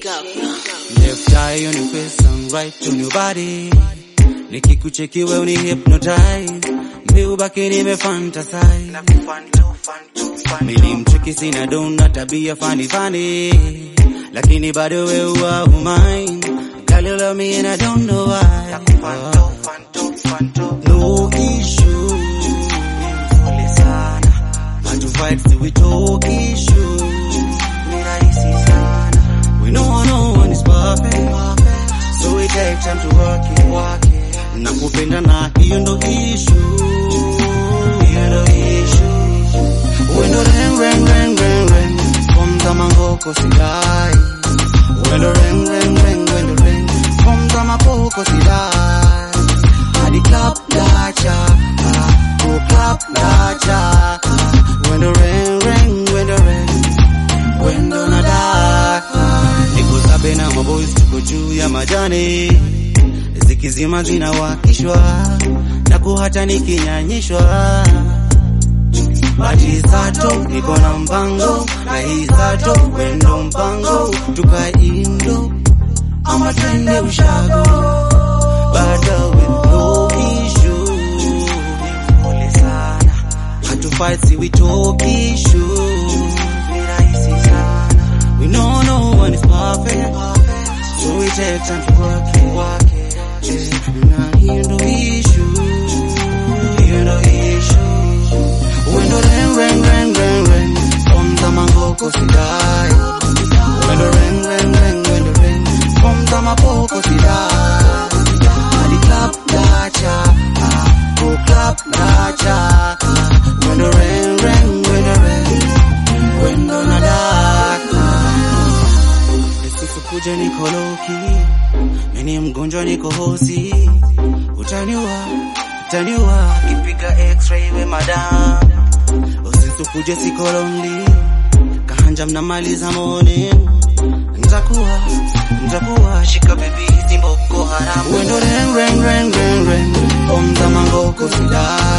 Left eye on your face and right on your body. Nikikucheki wewe uni hypnotize. Mbaki nimefantasize. Nilimcheki sina dona tabia funny. Lakini bado wewe wa mine. Girl, you love me and I don't know why. No issue. Hard to fight, still we talk issue. We know no one is perfect. So we take time to work it. Nakupenda na hiyo ndo issue. When the rain. From Tamangoko silai. When the rain. From Tamapoko silai. Hadi clap dacha. Oh clap dacha. When the rain. When the nada. Niko sabe na maboys tuko juu ya majani. Zikizima zinawakishwa. Na kuhata nikinyanyishwa. Bati sato, niko na mpango. Na hii sato, wendo mpango. Tukaindo, ama twende ushago. Bada with no issue. Hard to fight, see we talk issue. We know no one is perfect. So we take time to work it. Now here no issue. When the rain. From Tamangoko silai. When the rain. From Tamapoko silai. Hadi clap dacha. Oh clap dacha. When the rain. When the nada. Nisikuja niko loki. Mimi mgonjwa niko hosi. Utaniua. Kipiga x-ray we madam. Usisukuje siko lonely. Kahanja mnamaliza morning. Nitakuwa shika baby hizi mboko haramu. When the rain. From Tamangoko silai.